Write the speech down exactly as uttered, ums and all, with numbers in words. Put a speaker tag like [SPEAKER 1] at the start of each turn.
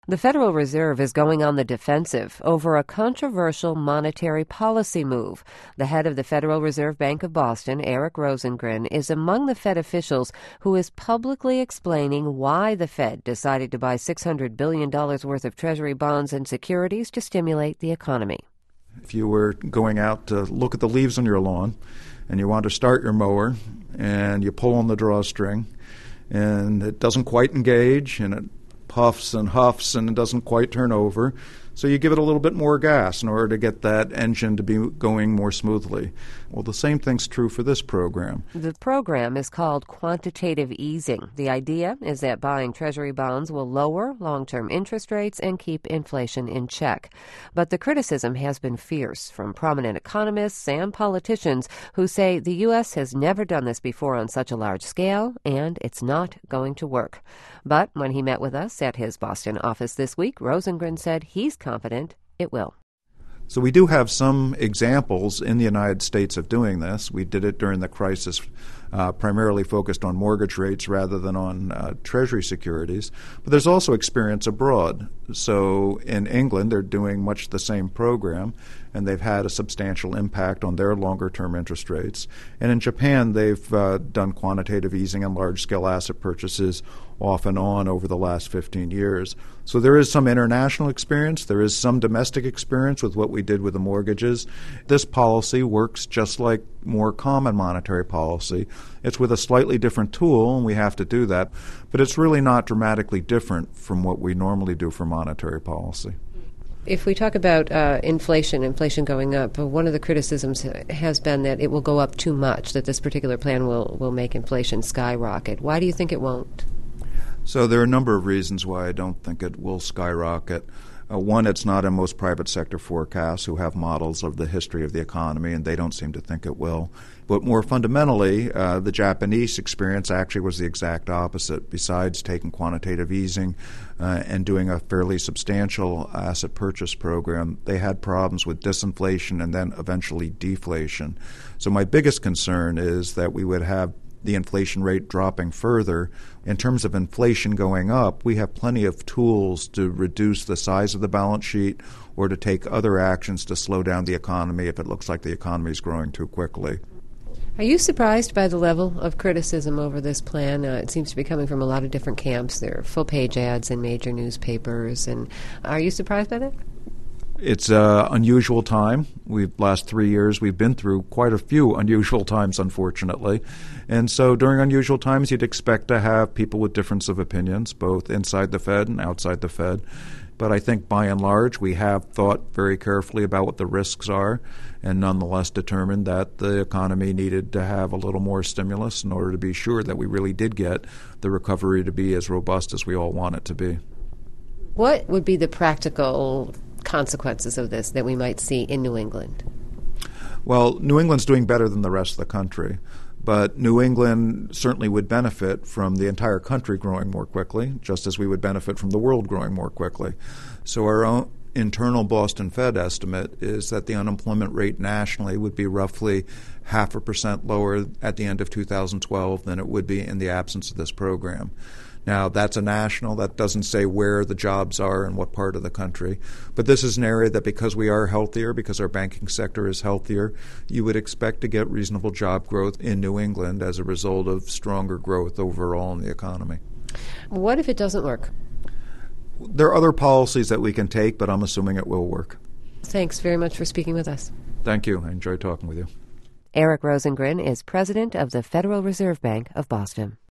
[SPEAKER 1] The Federal Reserve is going on the defensive over a controversial monetary policy move. The head of the Federal Reserve Bank of Boston, Eric Rosengren, is among the Fed officials who is publicly explaining why the Fed decided to buy six hundred billion dollars worth of Treasury bonds and securities to stimulate the economy.
[SPEAKER 2] If you were going out to look at the leaves on your lawn and you want to start your mower and you pull on the drawstring and it doesn't quite engage and it puffs and huffs and it doesn't quite turn over. So you give it a little bit more gas in order to get that engine to be going more smoothly. Well, the same thing's true for this program.
[SPEAKER 1] The program is called quantitative easing. The idea is that buying Treasury bonds will lower long-term interest rates and keep inflation in check. But the criticism has been fierce from prominent economists and politicians who say the U S has never done this before on such a large scale, and it's not going to work. But when he met with us at his Boston office this week, Rosengren said he's confident it will.
[SPEAKER 2] So we do have some examples in the United States of doing this. We did it during the crisis, uh, primarily focused on mortgage rates rather than on uh, Treasury securities. But there's also experience abroad. So in England, they're doing much the same program, and they've had a substantial impact on their longer-term interest rates. And in Japan, they've uh, done quantitative easing and large-scale asset purchases off and on over the last fifteen years. So there is some international experience. There is some domestic experience with what we did with the mortgages. This policy works just like more common monetary policy. It's with a slightly different tool, and we have to do that. But it's really not dramatically different from what we normally do for monetary policy.
[SPEAKER 1] If we talk about uh, inflation, inflation going up, one of the criticisms has been that it will go up too much, that this particular plan will, will make inflation skyrocket. Why do you think it won't?
[SPEAKER 2] So there are a number of reasons why I don't think it will skyrocket. Uh, one, it's not in most private sector forecasts who have models of the history of the economy, and they don't seem to think it will. But more fundamentally, uh, the Japanese experience actually was the exact opposite. Besides taking quantitative easing uh, and doing a fairly substantial asset purchase program, they had problems with disinflation and then eventually deflation. So my biggest concern is that we would have the inflation rate dropping further. In terms of inflation going up, we have plenty of tools to reduce the size of the balance sheet or to take other actions to slow down the economy if it looks like the economy is growing too quickly.
[SPEAKER 1] Are you surprised by the level of criticism over this plan? Uh, it seems to be coming from a lot of different camps. There are full-page ads in major newspapers. And are you surprised by that?
[SPEAKER 2] It's an unusual time. We've last three years we've been through quite a few unusual times, unfortunately. And so during unusual times, you'd expect to have people with difference of opinions, both inside the Fed and outside the Fed. But I think by and large, we have thought very carefully about what the risks are and nonetheless determined that the economy needed to have a little more stimulus in order to be sure that we really did get the recovery to be as robust as we all want it to be.
[SPEAKER 1] What would be the practical consequences of this that we might see in New England?
[SPEAKER 2] Well, New England's doing better than the rest of the country, but New England certainly would benefit from the entire country growing more quickly, just as we would benefit from the world growing more quickly. So our own internal Boston Fed estimate is that the unemployment rate nationally would be roughly half a percent lower at the end of two thousand twelve than it would be in the absence of this program. Now, that's a national. That doesn't say where the jobs are in what part of the country. But this is an area that because we are healthier, because our banking sector is healthier, you would expect to get reasonable job growth in New England as a result of stronger growth overall in the economy.
[SPEAKER 1] What if it doesn't work?
[SPEAKER 2] There are other policies that we can take, but I'm assuming it will work.
[SPEAKER 1] Thanks very much for speaking with us.
[SPEAKER 2] Thank you. I enjoyed talking with you.
[SPEAKER 1] Eric Rosengren is president of the Federal Reserve Bank of Boston.